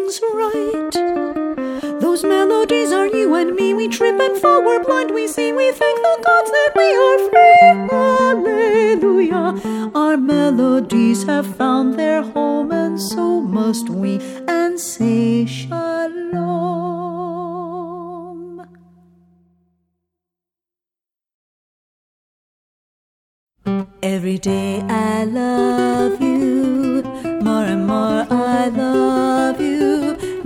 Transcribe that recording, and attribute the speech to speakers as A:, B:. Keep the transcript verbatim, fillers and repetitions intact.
A: things right. Those melodies are you and me. We trip and fall, we're blind, we see. We thank the gods that we are free. Hallelujah. Our melodies have found their home, and so must we, and say shalom. Every day I love you.